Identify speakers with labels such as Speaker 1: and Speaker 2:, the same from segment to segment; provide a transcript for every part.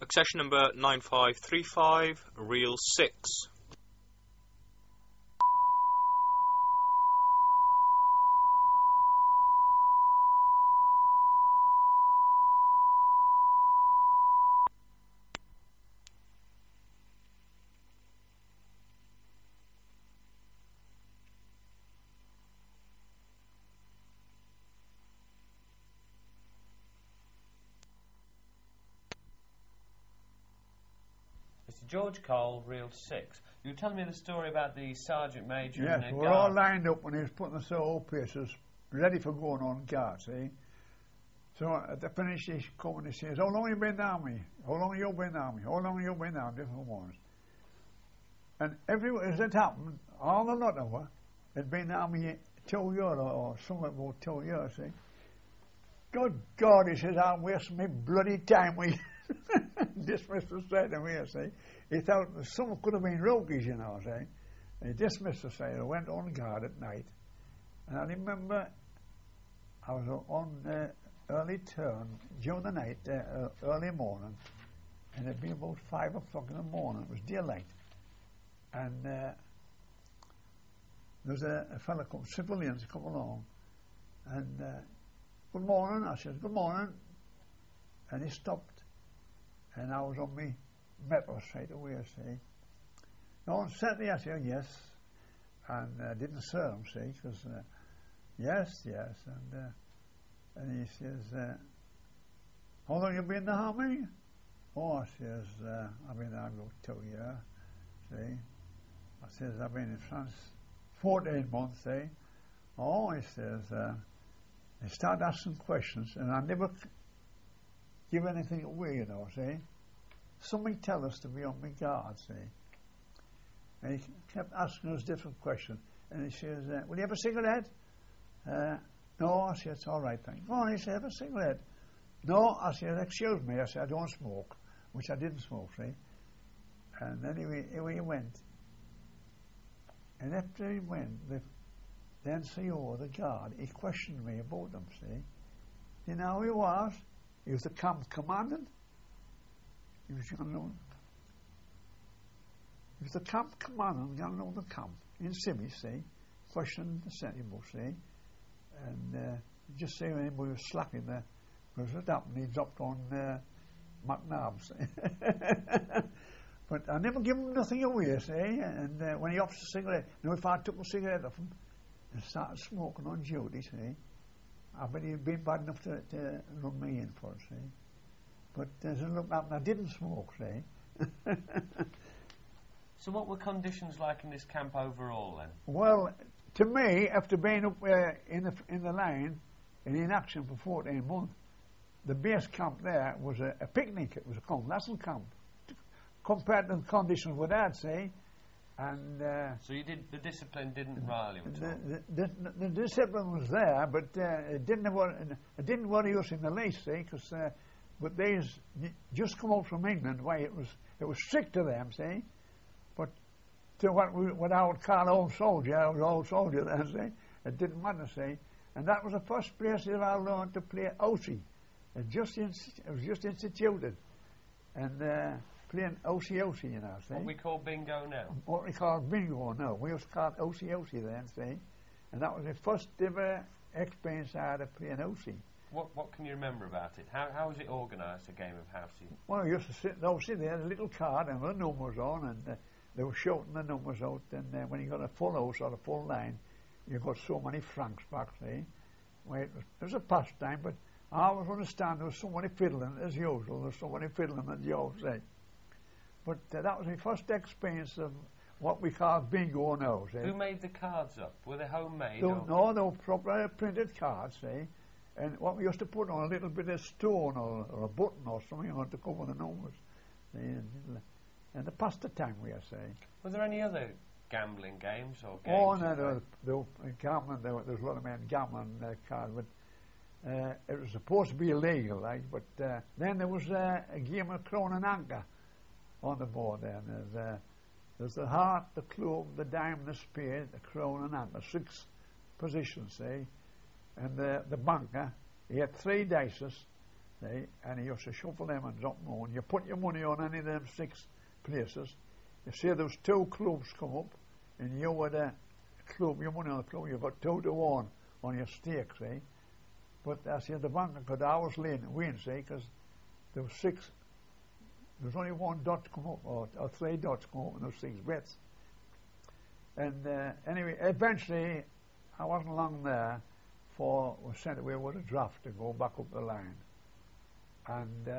Speaker 1: Accession number 9535, reel 6.
Speaker 2: George Cole, reel 6. You were telling me the story about the Sergeant Major
Speaker 3: yes,
Speaker 2: and the
Speaker 3: we're all lined up when he was putting us all places ready for going on guard, see? So at the finish he come and he says, how long you been in the army? How long you been in the army? How long you been in the army? Different ones. And as it happened, all the lot of her had been in the army 2 years or something about 2 years, see? Good God, he says, I'm wasting my bloody time with dismissed us straight away, see? He thought some could have been rookies, you know, see? He dismissed us straight away, went on guard at night. And I remember I was on early turn during the night, early morning, and it'd be about 5 o'clock in the morning, it was daylight. And there was a fellow called civilians come along, and good morning, I said, good morning. And he stopped. And I was on me metal straight away, see. No, and certainly I said yes, and didn't serve him, see, because yes, and he says, how long you been in the army? Oh, I says, I've been in the army about 2 years, see. I says, I've been in France 14 months, see. Oh, he says, he started asking questions, and I never give anything away, you know, see. Somebody tell us to be on my guard, see. And he kept asking us different questions. And he says, will you have a cigarette? No, I said, it's all right, thank you. Oh, he said, have a cigarette. No, I said, excuse me. I said, I don't smoke, which I didn't smoke, see. And anyway, away he went. And after he went, the NCO, the guard, he questioned me about them, see. You know who he was? He was the camp commandant. He was the camp commandant, going on the camp in Simi, see, questioning the sentinel, see, and just say when anybody was slacking there, because it happened, he dropped on McNabb, see. But I never give him nothing away, see, and when he offers a cigarette, you know, if I took a cigarette off him and started smoking on duty, see, I bet he'd been bad enough to run me in for it, see. But as it looked up, I didn't smoke, see.
Speaker 2: So what were conditions like in this camp overall, then?
Speaker 3: Well, to me, after being up in the line and in action for 14 months, the base camp there was a picnic. It was a convalescent camp compared to the conditions with that, see. And
Speaker 2: so you did, the discipline didn't rile you at all?
Speaker 3: The discipline was there, but it didn't worry us in the least, see, because but these just come out from England, why it was strict to them, see. But to what I would call old soldier, I was old soldier then, see. It didn't matter, see. And that was the first place that I learned to play Osie. It was just instituted, and playing Osie, you know, see.
Speaker 2: What we call bingo now.
Speaker 3: What we call bingo now. We used to call it Osie then, see. And that was the first ever experience I had of playing Osie.
Speaker 2: What can you remember about it? How was it organised, a game of housey?
Speaker 3: Well, we used to sit there, a little card and the numbers on, and they were shouting the numbers out, and when you got a full house or a full line, you got so many francs back, see. Well, it was a pastime, but I always understand there was somebody fiddling, as usual, there was somebody fiddling at the old, see. But that was my first experience of what we call bingo now, see.
Speaker 2: Who made the cards up? Were they homemade?
Speaker 3: No, they were proper printed cards, see. And what we used to put on a little bit of stone or a button or something on to cover the numbers. And the pasta time, we are saying.
Speaker 2: Were there any other gambling games or games?
Speaker 3: Oh, no, there was gambling. There was a lot of men gambling cards, but it was supposed to be illegal, like. But then there was a game of crown and anchor on the board. Then there's the heart, the club, the diamond, the spade, the crown and anchor. 6 positions, see. And the banker, he had 3 dices, see, and he used to shuffle them and drop them on. You put your money on any of them 6 places. You say there was 2 clubs come up, and you were the club, your money on the club, you got 2 to 1 on your stake, see. But I said the banker could always win, see, because there was 6, there was only 1 dot come up, or 3 dots come up, and there was 6 bets. And anyway, eventually, I wasn't long there, for was sent away with a draft to go back up the line. And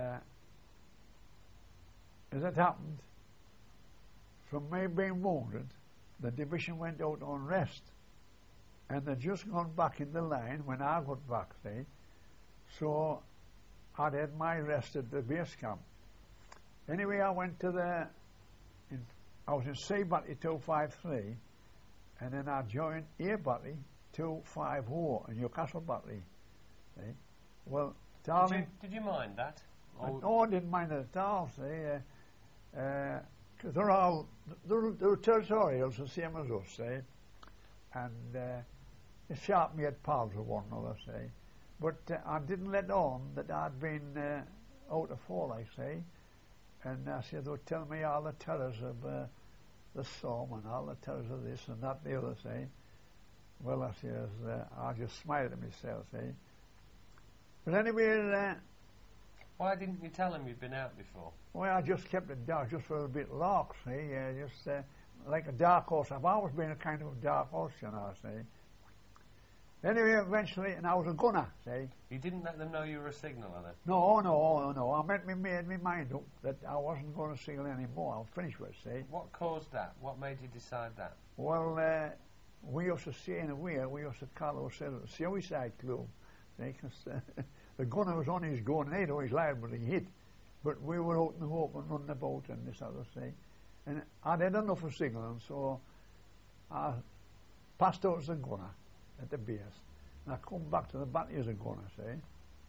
Speaker 3: as it happened, from me being wounded, the division went out on rest. And they'd just gone back in the line when I got back, see. So I'd had my rest at the base camp. Anyway, I went to I was in C Battery 253, and then I joined A Battery 250 in Newcastle Battery. See? Well, darling,
Speaker 2: did you mind that?
Speaker 3: No, I didn't mind it at all, see. Because they're territorials the same as us, see. And they sharp made pals with one another, see. But I didn't let on that I'd been out of 4, like, see. And I said, they would tell me all the terrors of the Somme and all the terrors of this and that, the other, see. Well, I says, I just smiled at myself, see. But anyway,
Speaker 2: why didn't you tell him you'd been out before?
Speaker 3: Well, I just kept it dark, just for a bit lark, see. Just like a dark horse. I've always been a kind of a dark horse, you know, see. Anyway, eventually, and I was a gunner, see.
Speaker 2: You didn't let them know you were a signaller then?
Speaker 3: No. I made my mind up that I wasn't going to signal anymore. I'll finish with it, see.
Speaker 2: What caused that? What made you decide that?
Speaker 3: Well, we used to say in a way, we used to call ourselves a suicide club, see, because the gunner was on his gun and he'd always lied when he hit. But we were out in the open, running about and this other, see. And I'd had enough of signaling, so I passed out as a gunner at the base. And I come back to the battery as a gunner, see.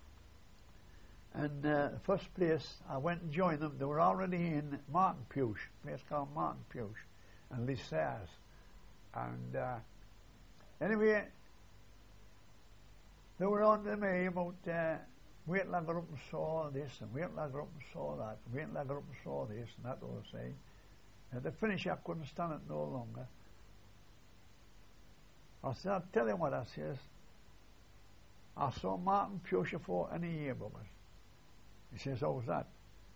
Speaker 3: And the first place I went and joined them, they were already in Martin Puch, a place called Martin Puch, and Lissars. And anyway, they were on to me about wait till I got up and saw this, and wait till I got up and saw that, and wait till I got up and saw this, and that all the same. At the finish, I couldn't stand it no longer. I said, I'll tell you what, I says, I saw Martin Puch for any year, buggers. He says, how was that?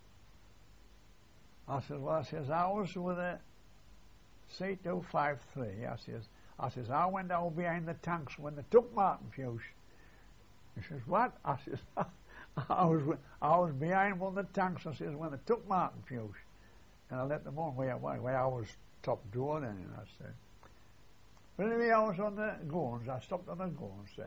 Speaker 3: I says, well, I says, I was with a C253. I says, I went out behind the tanks when they took Martin Puch. He says, what? I says, I was behind one of the tanks, I says, when they took Martin Puch. And I let them on where I was top door then, and I said. But anyway, I was on the guns. I stopped on the guns, say.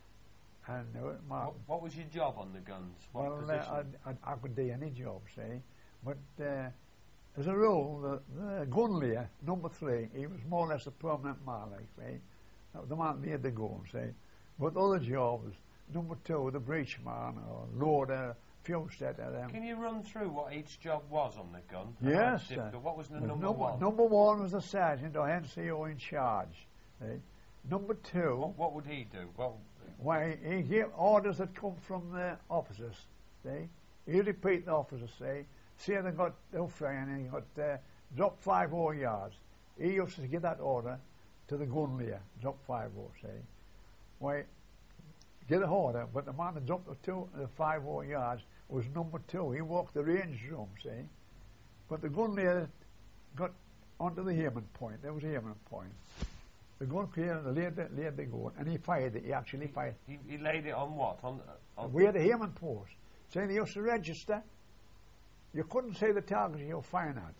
Speaker 3: And
Speaker 2: what was your job on the guns? What
Speaker 3: position? I could do any job, say. But as a rule, the gun layer, number 3, he was more or less a permanent man, like, say. The man laid the gun, say. But other jobs, number 2, the breech man, or loader, fuel setter.
Speaker 2: Can you run through what each job was on the gun?
Speaker 3: Yes.
Speaker 2: What was the number 1?
Speaker 3: Number 1 was the sergeant or NCO in charge. See? Number 2.
Speaker 2: What would he do?
Speaker 3: Why, he gave orders that come from the officers. See? He repeat the officers, say they got flying and he got drop 50 yards. He used to give that order to the gun layer, drop 50, say. Why, get a order, but the man that dropped the 50 yards was number 2. He walked the range room, see. But the gun layer got onto the aiming point. There was the aiming point. The gun clear, laid the gun, and he fired it. He actually fired.
Speaker 2: He laid it on what? On
Speaker 3: where the aiming post. So they used to register. You couldn't say the target you were firing at.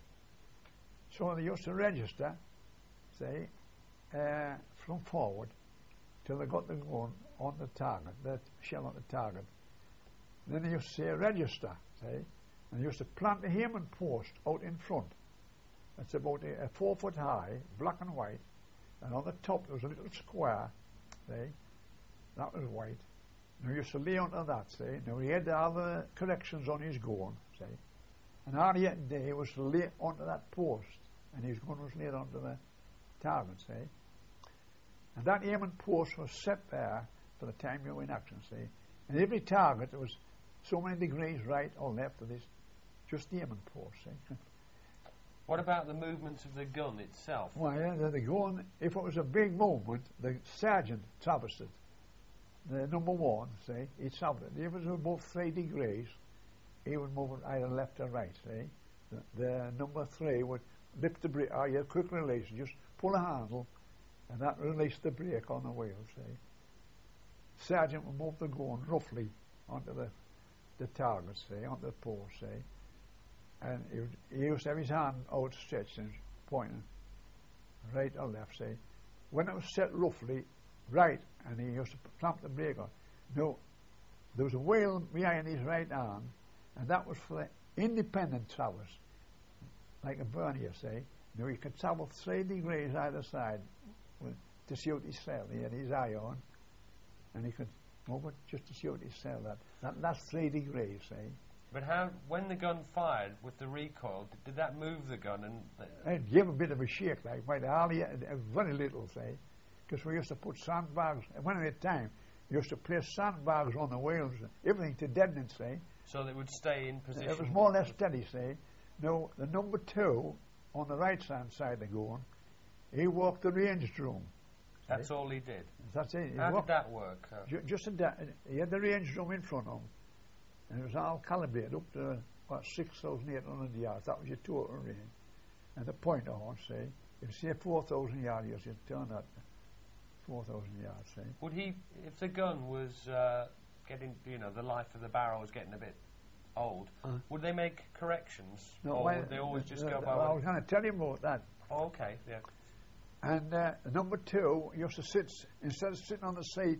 Speaker 3: So they used to register, say, from forward till they got the gun on the target, the shell on the target. Then they used to say register, say, and they used to plant the aiming post out in front. It's about a 4 foot high, black and white, and on the top there was a little square, see, that was white. Now he used to lay onto that, see. Now he had all the corrections on his gun, see. And all he had to do was to lay onto that post, and his gun was laid onto the target, see. And that aiming post was set there for the time you were in action, see. And every target was so many degrees right or left of this, just the aiming post, see.
Speaker 2: What about the movements of the gun itself?
Speaker 3: Well, yeah, the gun, if it was a big movement, the sergeant traversed it. The number one, see, he'd traverse it. If it was above 3 degrees, he would move it either left or right, see. The number 3 would lift the brake, you had quick release, just pull a handle, and that released the brake on the wheel, see. Sergeant would move the gun roughly onto the target, see, onto the post, see. And he used to have his hand outstretched and pointing right or left, see. When it was set roughly right, and he used to clamp the brake on, no, there was a wheel behind his right arm, and that was for the independent travels, like a burnier, see. Now he could travel 3 degrees either side to suit his sail. He had his eye on, and he could move it just to suit his sail. That's 3 degrees, see.
Speaker 2: But how, when the gun fired with the recoil, did that move the gun? And
Speaker 3: it gave a bit of a shake, like, but hardly, very little, see. Because we used to put sandbags, one at a time, we used to place sandbags on the wheels, everything to deaden it, see.
Speaker 2: So they would stay in position?
Speaker 3: It was more or less steady, see. Now, the number 2, on the right-hand side of the gun, he walked the range drum.
Speaker 2: That's all he did?
Speaker 3: That's it.
Speaker 2: How did that work?
Speaker 3: Just he had the range drum in front of him, and it was all calibrated up to, what, 6,800 yards. That was your total range. And the point on, see, if you say 4,000 yards, you should turn that to 4,000 yards, see.
Speaker 2: Would he, if the gun was getting, the life of the barrel was getting a bit old, would they make corrections?
Speaker 3: No,
Speaker 2: or would they always just go by?
Speaker 3: I was going to tell you about that.
Speaker 2: Oh, okay, yeah.
Speaker 3: And number 2, he used to sit, instead of sitting on the seat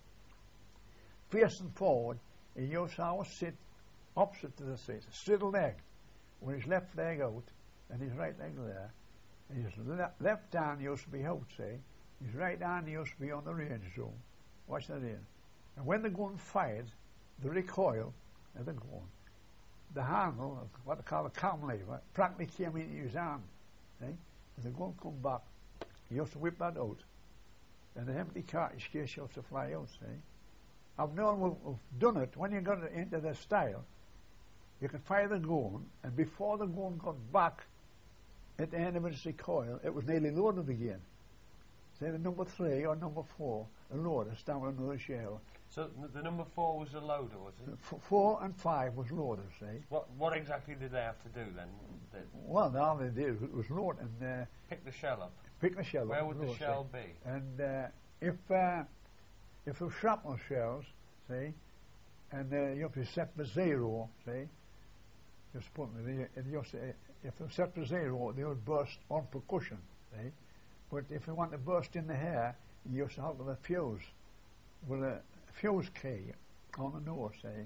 Speaker 3: facing forward, he used to always sit opposite to the seat, straddle leg, with his left leg out and his right leg there. And his left hand used to be out, see. His right hand used to be on the range drum. Watch that in. And when the gun fired, the recoil of the gun, the handle, what they call a cam lever, practically came into his hand. See? As the gun come back, he used to whip that out. And the empty cartridge case used to fly out, see. I've known we've done it. When you got it into the style, you could fire the gun, and before the gun got back at the end of its recoil, it was nearly loaded again. Say the number 3 or number 4, a loader, stand with another shell.
Speaker 2: So the number 4 was a loader, was it?
Speaker 3: 4 and 5 was loaders, see.
Speaker 2: What exactly did they have to do then?
Speaker 3: Well, all they did was load and
Speaker 2: pick the shell up.
Speaker 3: Pick the shell up.
Speaker 2: Where would the shell be?
Speaker 3: And if there were shrapnel shells, see, and you have to set for 0, see. Just put if they were set for 0, they would burst on percussion, see. But if you want to burst in the hair, you used to have a fuse with a fuse key on the nose, see.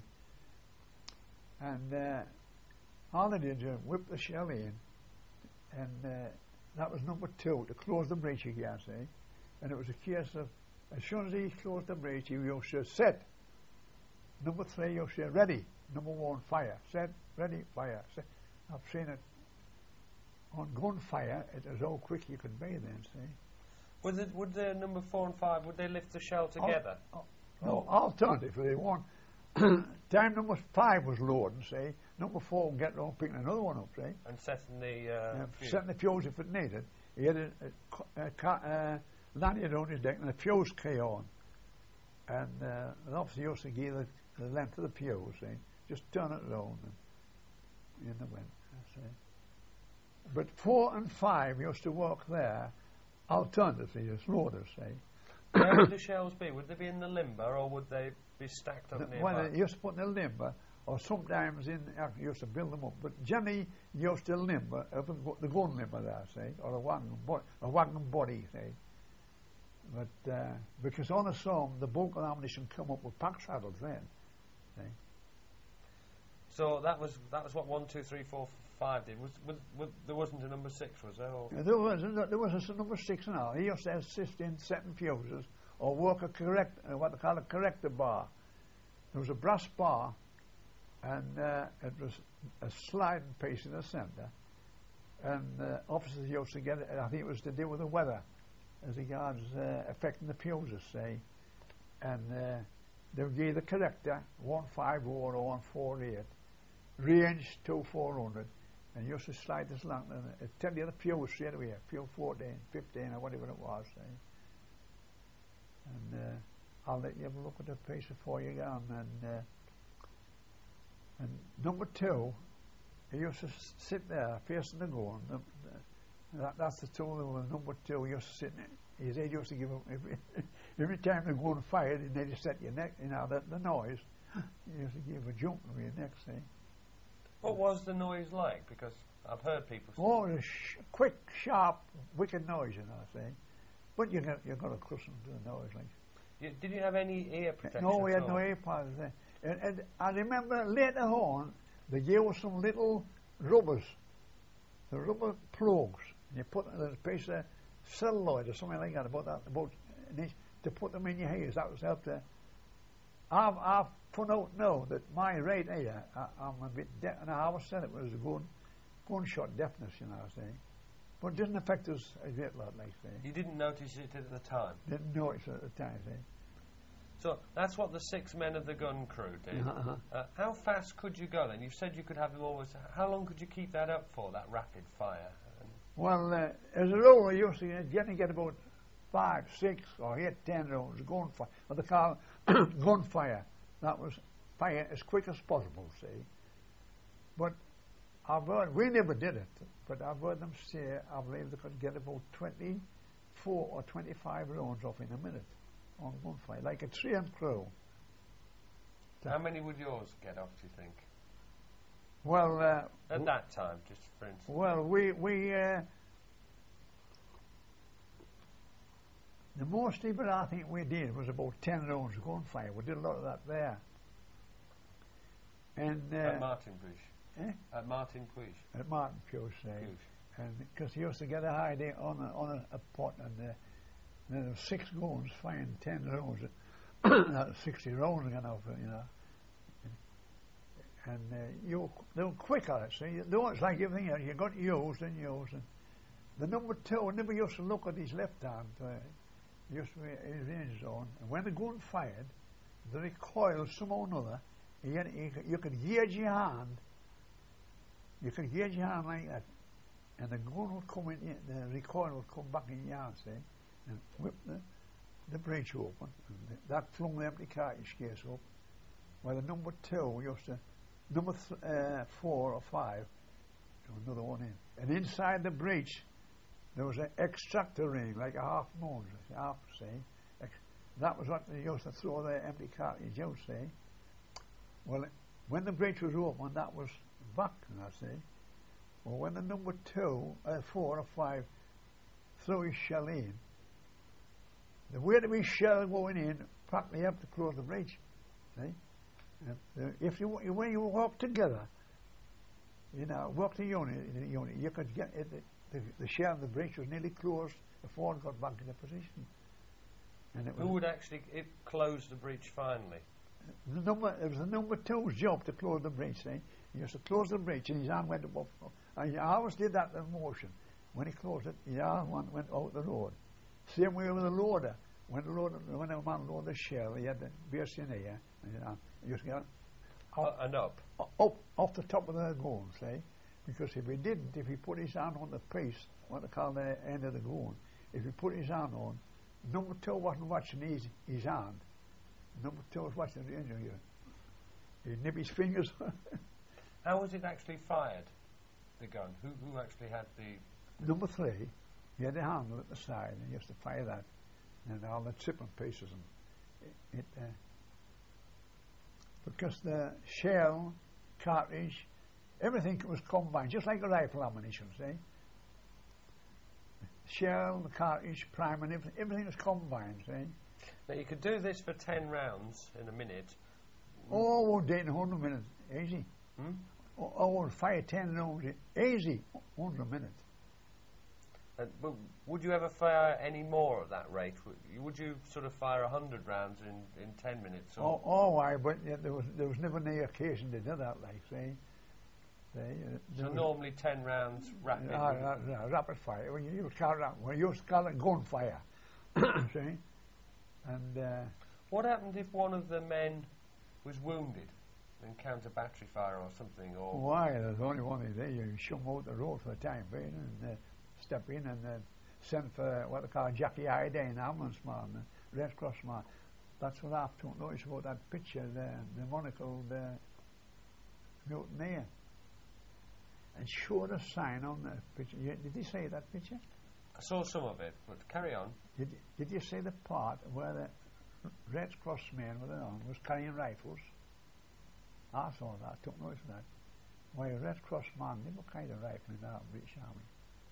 Speaker 3: And all they did was whip the shell in, and that was number 2, to close the breech again, see. And it was a case of, as soon as he closed the breech, he used to set. Number 3, you say ready. Number 1, fire. Set, ready, fire. Set. I've seen it on gunfire. It was how quick you could be then, see.
Speaker 2: Would the number 4 and 5, would they lift the shell together?
Speaker 3: No, alternatively, one time number 5 was loading, see. Number 4 would get around picking another one up, see.
Speaker 2: And setting the fuse.
Speaker 3: Setting the fuse if it needed. He had a lanyard on his deck and a fuse key on. And the officer used to give the length of the fuse, see. Just turn it around and in the wind, see. But 4 and 5 used to work there alternatively as loaders, see.
Speaker 2: Where would the shells be? Would they be in the limber, or would they be stacked up nearby?
Speaker 3: Well, they used to put in the limber, or sometimes you used to build them up. But generally, you used to limber, the gun limber there, see, or a wagon body, see. But because on the Somme, the bulk of ammunition come up with pack saddles then, see.
Speaker 2: So that was what 1, 2, 3, 4, 5 did. There wasn't a number 6, was there? Or?
Speaker 3: Yeah, there was a number 6 and all. He used to assist in setting fuses or work what they call a corrector bar. There was a brass bar, and it was a sliding piece in the centre. And officers used to get it. I think it was to do with the weather, as regards affecting the fuses, say. And they gave the corrector 150 or 148, range 2400, and you used to slide this along and it tell you the pew straight away, pew 14, 15 or whatever it was. And I'll let you have a look at the piece before you go on. And number 2, he used to sit there facing the gun. That's the tool of number 2. He used to sit. His head used to give him every time the gun fired, and then he set your neck. You know the noise. He used to give a jump to your neck. See.
Speaker 2: What was the noise like? Because I've heard people say.
Speaker 3: Oh, it was quick, sharp, wicked noise. You know, see. But you got to accustom to the noise, like.
Speaker 2: Did you have any ear protection?
Speaker 3: No, we had no ear pods. And I remember later on, they gave us some little rubbers, the rubber plugs. And you put a piece of celluloid or something like that to put them in your ears. That was help to. I've put out now that my right ear, I'm a bit deaf, and I always said it was a gunshot deafness, you know what I'm saying. But it didn't affect us a great lot, like say.
Speaker 2: You didn't notice it at the time?
Speaker 3: Didn't notice it at the time, see.
Speaker 2: So that's what the 6 men of the gun crew did. How fast could you go then? You said you could have them always. How long could you keep that up for, that rapid fire?
Speaker 3: Well, as a rule, I used to get about 5, 6, or 8, 10 rounds of gunfire. What they call gunfire. That was fire as quick as possible, see. But I've heard, we never did it, but I've heard them say, I believe they could get about 24 or 25 rounds off in a minute on gunfire, like a train crew.
Speaker 2: How many would yours get off, do you think?
Speaker 3: Well,
Speaker 2: at that time, just for instance.
Speaker 3: Well, the most even I think we did was about 10 rounds of gunfire. We did a lot of that there. And
Speaker 2: at Martin Puig. At Martin Puig.
Speaker 3: At Martin Puig, say. And because he used to get a high day on a pot, and there were 6 guns firing 10 rounds. That was 60 rounds going off, you know. And they were quick on it, see. It's like everything else. You got used. And the number 2 never used to look at his left hand. He used to be his range zone. And when the gun fired, the recoil somehow or another, you could gauge your hand. You could gauge your hand like that. And the gun would come in, the recoil would come back in your hand, see, and whip the breech open. And that flung the empty cartridge case up. While the number 2 used to, number 4 or 5, another one in. And inside the breech, there was an extractor ring, like a half moon, see. That was what they used to throw the empty cartridge out, see. Well, when the breech was open, that was back, see. Well, when the number 2, 4 or 5 threw his shell in, the way that his shell going in, practically you have to close the breech, see. When you walk together, you know, work the unit, you could get it, the shell and the breech was nearly closed before it got back into position. And it
Speaker 2: who would actually close the breech finally?
Speaker 3: It was the number 2's job to close the breech. See? He used to close the breech, and his arm went up. And I always did that in motion. When he closed it, his arm went out the road. Same way with the loader. When a man loaded the shell, he had the base in here, and he used to get
Speaker 2: up
Speaker 3: off the top of the gun, see? Because if he put his hand on the piece, what they call the end of the gun, if he put his hand on, number 2 wasn't watching his hand. Number 2 was watching the engine here. He'd nip his fingers.
Speaker 2: How was it actually fired, the gun? Who actually had the...
Speaker 3: Number 3, he had the handle at the side, and he used to fire that. And all the chipping pieces. And because the shell, cartridge, everything was combined, just like a rifle ammunition, see? Shell, the cartridge, primer, and everything was combined, see?
Speaker 2: Now you could do this for 10 rounds in a minute.
Speaker 3: Oh, we'll do it in 100 minutes, easy. We'll fire 10 rounds, easy, 100 minutes.
Speaker 2: But would you ever fire any more at that rate? Would you sort of fire 100 rounds in 10 minutes?
Speaker 3: Or? But there was never any occasion to do that, like, see?
Speaker 2: So normally 10 rounds rapid?
Speaker 3: Rapid fire. When you call it gunfire, see? And
Speaker 2: What happened if one of the men was wounded, encountered battery fire or something? Or
Speaker 3: Why? There's only one thing there. You shove them out the road for the time being and step in and send for what they call Jackie Iodine, ambulance man, Red Cross man. That's what I've took notice about that picture, the monocle, the mutineer. And showed a sign on the picture. Did he say that picture?
Speaker 2: I saw some of it, but carry on.
Speaker 3: Did you see the part where the Red Cross man with it on was carrying rifles? I saw that, took notice of that. Why, a Red Cross man never carried a rifle in the British Army.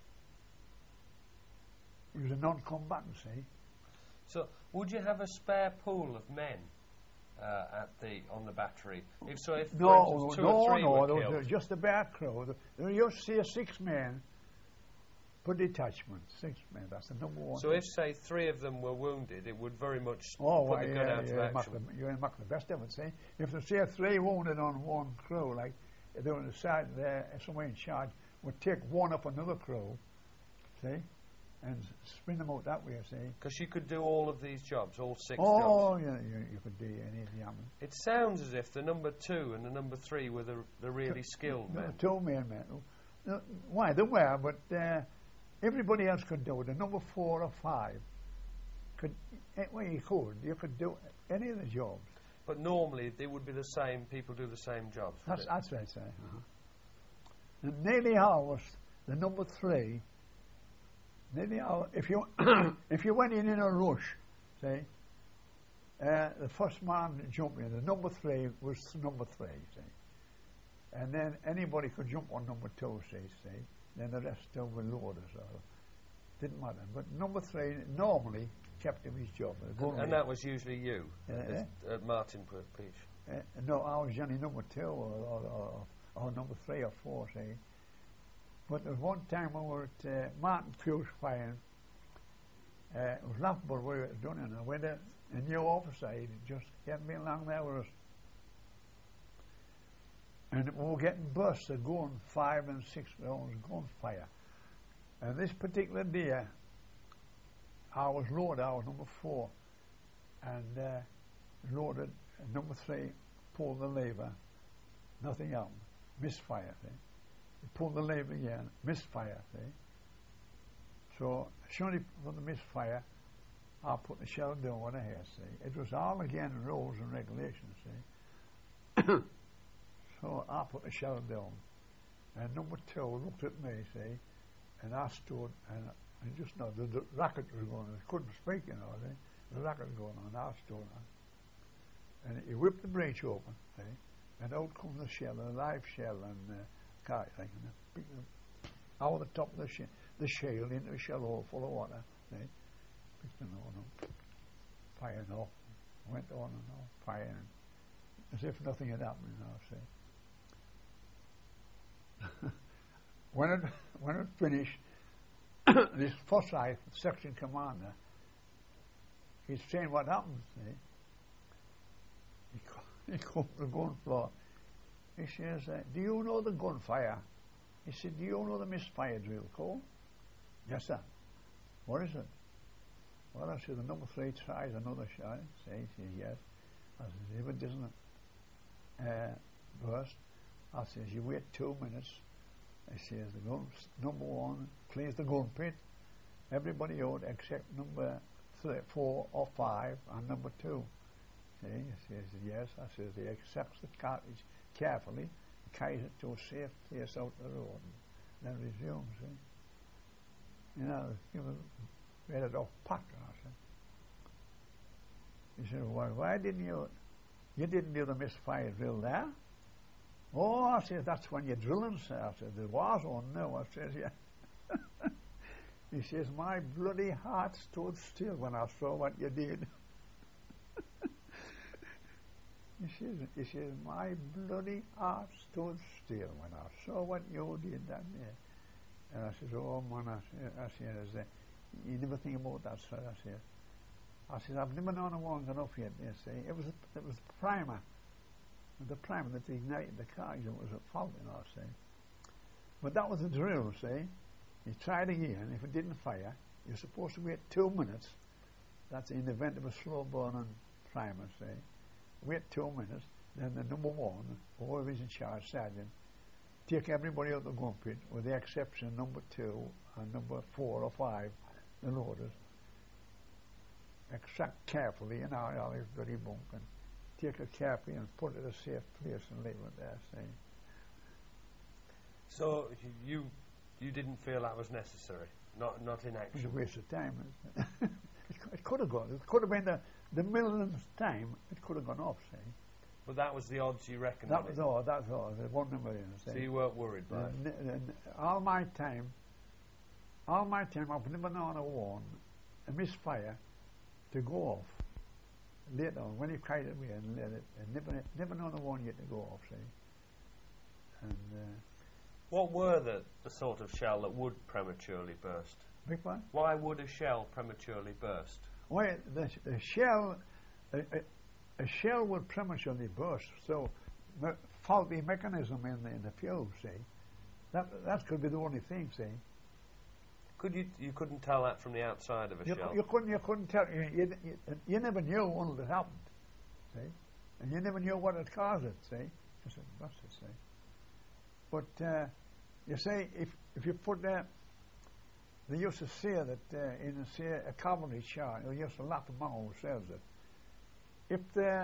Speaker 3: He was a non-combatant, see.
Speaker 2: So, would you have a spare pool of men on the battery? If for instance, two or three were killed?
Speaker 3: There was just a bare crew. You see a 6 men per detachment. 6 men, that's the number one.
Speaker 2: So if, say, 3 of them were wounded, it would very much put the gun out of action.
Speaker 3: You'd make the best of it, see. If they say 3 wounded on one crew, like they were on the side there, somewhere in charge would take one up another crew, see, and spin them out that way, see.
Speaker 2: Because you could do all of these jobs, all 6 jobs.
Speaker 3: Oh, yeah, you could do any of the army.
Speaker 2: It sounds as if the number 2 and the number 3 were the really skilled men.
Speaker 3: 2 men. Why, they were, but everybody else could do it. The number 4 or 5 could, well, you could do any of the jobs.
Speaker 2: But normally they would be the same, people do the same jobs.
Speaker 3: That's right, say. And nearly always, the number 3, nearly always, if you went in a rush, say, the first man to jump in, the number 3 was number 3, see. And then anybody could jump on number 2, see. Then the rest were loaders, or didn't matter. But number 3 normally kept him his job.
Speaker 2: And that was usually you, Martin Peach?
Speaker 3: No, I was only number 2 or number 3 or 4, see. But there was one time when we were at Martin Pugh's firing. It was laughable where it was done, and I went in, a new officer, he just getting me along there with us. And we were getting bursts of going 5 and 6 rounds gunfire. And this particular day, I was loaded, I was number 4, and loaded, number 3 pulled the lever, nothing happened, misfire, see. He pulled the lever again, misfire, see. So, surely for the misfire, I put the shell down with a hair, see. It was all again rules and regulations, see. So I put the shell down, and number 2 looked at me, see, and I stood, and just know the racket was going on. I couldn't speak, you know, see. The racket was going on, and I stood on. And he whipped the breech open, see, and out comes the shell, a live shell, and kite thing, and picked it out of the top of the shell into a shell hole full of water, see. Picked them on, firing off, went on and on, firing, as if nothing had happened, you know, see. when it finished, this Forsyth section commander, he's saying what happened, see. He comes to the gun floor. He says, do you know the gunfire? He said, do you know the misfire drill, Cole? Yes, sir. What is it? Well, I said, the number 3 tries another shot. He says, yes. I said, if it doesn't burst, I says, you wait 2 minutes. I says, the gun, number 1 clears the gun pit. Everybody out except number 4 or 5 and number 2. See, he says, yes. I says, he accepts the cartridge carefully, carries it to a safe place out the road, and then resumes, see. You know, he was read it off pack, I said. He said, well, why didn't you didn't do the misfire drill there? Oh, I said, that's when you're drilling, sir. I said, there was one, no. I says, yeah. He says, my bloody heart stood still when I saw what you did. He says, my bloody heart stood still when I saw what you did that day. And I says, oh, man, I says, you never think about that, sir. I says, I've never known a one enough yet, they say. It was the primer. The primer that ignited the cartridge was at fault, you know, say. But that was the drill, see. He tried again. If it didn't fire, you're supposed to wait 2 minutes. That's in the event of a slow burning primer, say. Wait 2 minutes, then the number one, whoever's in charge, sergeant, take everybody out the gun pit, with the exception of number 2 and number 4 or 5, the loaders. Extract carefully in our bloody bunk and take it carefully and put it in a safe place and leave it there, say.
Speaker 2: So you didn't feel that was necessary, not in action.
Speaker 3: It was a waste of time. It could have gone. It could have been the millionth time. It could have gone off, say.
Speaker 2: But that was the odds you reckoned.
Speaker 3: That was all. That's all. The 1 in a million.
Speaker 2: So you weren't worried by it.
Speaker 3: All my time, I've never known a misfire to go off. Later on, when he cried at me and let it, and never known a one yet to go off, see. And
Speaker 2: what were the sort of shell that would prematurely burst?
Speaker 3: big one?
Speaker 2: Why would a shell prematurely burst?
Speaker 3: Well, the shell, a shell would prematurely burst. So, faulty mechanism in the fuse, see. That could be the only thing, see.
Speaker 2: You couldn't tell that from the outside of a shell?
Speaker 3: You couldn't tell. You never knew until it happened, see. And you never knew what had caused it, see. Just a busted, see. But you say if you put that, they used to say that in a cavalry charge, they used to laugh among themselves that if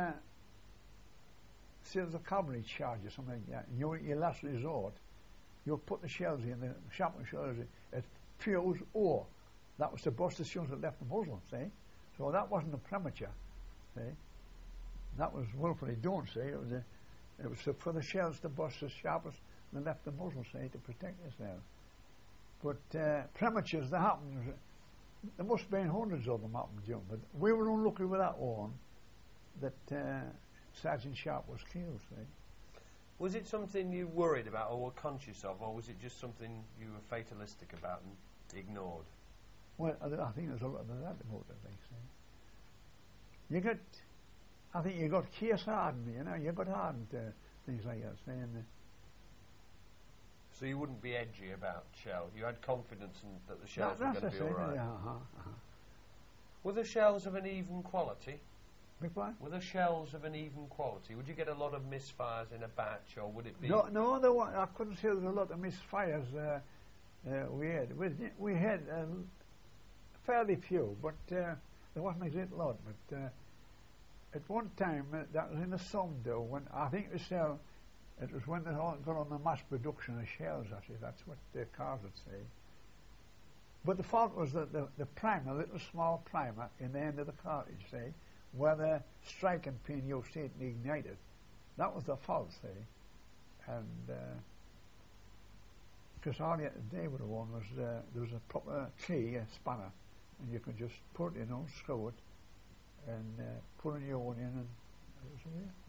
Speaker 3: there's a cavalry charge or something like that, your last resort, you'll put the shells in, the sharpened shells at fuse or that was to burst the shells that left the muzzle, see. So that wasn't a premature, see. That was willfully done, see. It was for the shells to burst the sharpest and left the muzzle, say, to protect yourself. But prematures, they happened. There must have been hundreds of them happened, Jim. But we were unlucky with that one that Sergeant Sharp was killed, see.
Speaker 2: Was it something you worried about or were conscious of, or was it just something you were fatalistic about and ignored?
Speaker 3: Well, I think there's a lot of that about it, like, see. I think you got case hardened, you know. You got hardened to things like that, see.
Speaker 2: So you wouldn't be edgy about shell. You had confidence that the shells were going to be all right.
Speaker 3: Yeah,
Speaker 2: Were the shells of an even quality?
Speaker 3: Big what?
Speaker 2: Were the shells of an even quality? Would you get a lot of misfires in a batch, or would it be?
Speaker 3: No, there were, I couldn't say there was a lot of misfires we had. We had fairly few, but there wasn't a great lot. But at one time, that was in the summer, when I think it was when they got on the mass production of shells, actually. That's what the cars would say. But the fault was that the primer, the little small primer in the end of the cartridge, say, where the striking pin used to ignite it, that was the fault, say. And because all you had to do with the one was there was a proper key, a spanner, and you could just put it in, unscrew it, and put in your onion, and it was away.